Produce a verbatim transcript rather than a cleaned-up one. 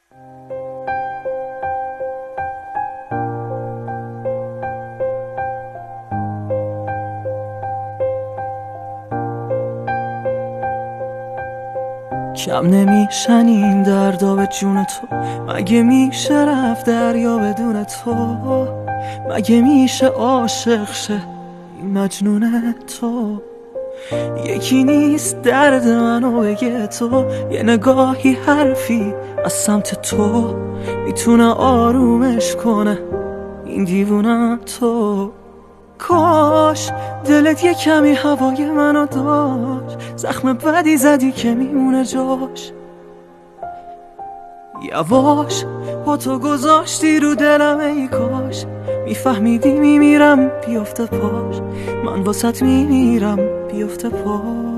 کم نمیشن این دردا به جون تو، مگه میشه رفت دریا بدون تو؟ مگه میشه عاشق شه این مجنون تو؟ یکی نیست درد منو بگه تو، یه نگاهی حرفی از سمت تو میتونه آرومش کنه این دیوونه تو. کاش دلت یه کمی هوای منو داشت، زخم بدی زدی که میمونه جاش. یواش با تو گذاشتی رو دلم، ای کاش میفهمیدی میمیرم بیفته پاش، من واسط میمیرم بیفته پاش.